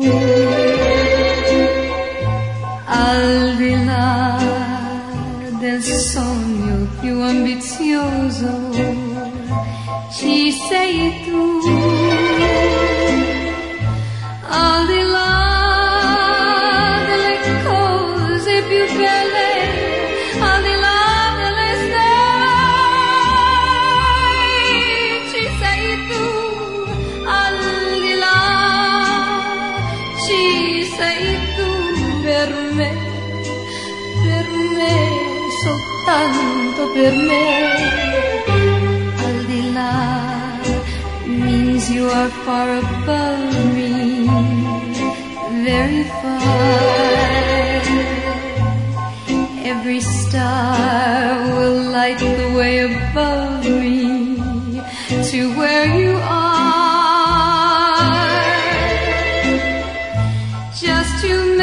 al di là del sogno più ambizioso ci sei tu, al di là delle cose più belle, al di là delle stelle ci sei tu, al di là ci sei tu per me, soltanto per me. Al di là means you are far above me, very far. Every star will light the way above me to where you are. Just to